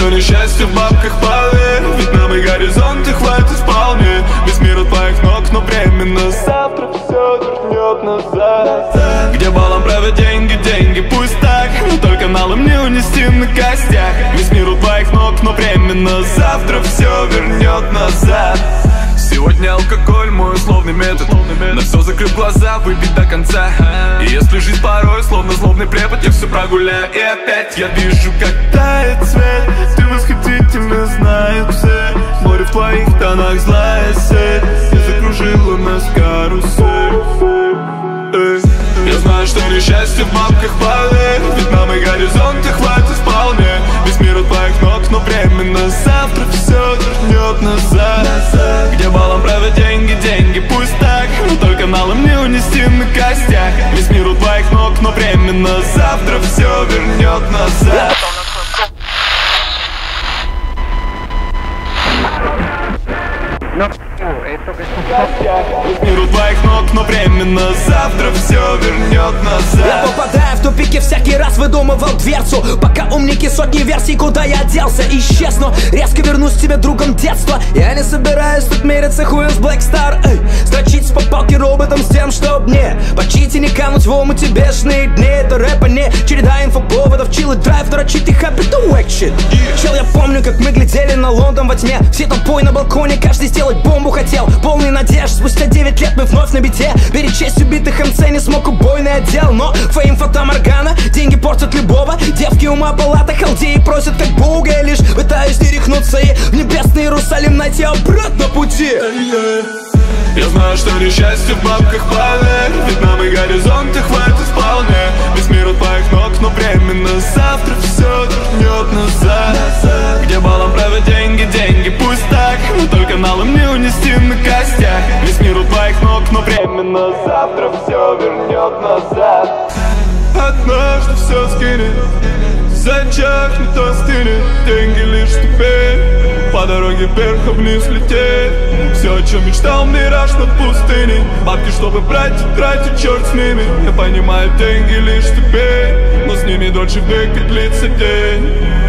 что несчастье в бабках, поверь. Ведь нам и горизонты хватит вполне. Весь мир от твоих ног, но временно. Завтра все вернет назад. Где балом правят деньги, деньги, пусть так, но только налом не унести на костях. Весь мир у твоих ног, но временно. Завтра все вернет назад. Сегодня алкоголь, мой условный метод. На все закрыв глаза, выпить до конца. И если жизнь порой, словно злобный препод, я все прогуляю. И опять я вижу, как тает свет. Ты восхитительно, знаю все. Море в твоих тонах, злая сеть. И закружила нас карусель. Я знаю, что несчастье в бабках, поверь. Ведь нам и горизонты хватит вполне. Весь мир от твоих ног, но временно. Завтра все вернет назад. Где балом правят деньги, деньги, пусть так, но только налом не унести на костях. Весь мир у твоих ног, но временно. Завтра все вернет назад. Весь мир у твоих ног, но временно. Завтра все вернет назад. Я попадаю в тупики, всякий раз выдумывал дверцу. Пока умники сотни версий, куда я делся. Исчез, но резко вернусь к тебе другом детства. Я не собираюсь тут мериться хуем с Black Star. Строчить по палке роботом с тем, чтоб мне почить и не кануть в омуте бешеные дни. Это рэпа не череда инфоповодов. Чил и драйв, дрочить и хабит, это wack shit. Чел, я помню, как мы глядели на Лондон во тьме. Все толпой на балконе, каждый сделать бомбу хотел. Полный надежд, спустя 9 лет мы вновь на бите. Перечесть убитых МЦ не смог убойный отдел. Но фейм, фотоморгана, деньги портят любого. Девки ума палата, халдеи просят как Бога. Я лишь пытаюсь не рехнуться и в небесный Иерусалим найти обратно пути. Я знаю, что несчастье в бабках, поверь. Ведь нам и горизонты хватит вполне. Весь мир от твоих ног, но временно. Завтра все вернет назад. Где балом правят деньги, деньги, пусть так, но только налом не унести на костях. Весь мир у твоих ног, но временно. Завтра все вернет назад. Однажды все скинет, зачахнет, остынет. Деньги лишь теперь по дороге вверх-вниз лететь. Все, о чем мечтал, мираж над пустыней. Бабки, чтобы брать и тратить, черт с ними. Я понимаю, деньги лишь теперь, но с ними дольше века длится день.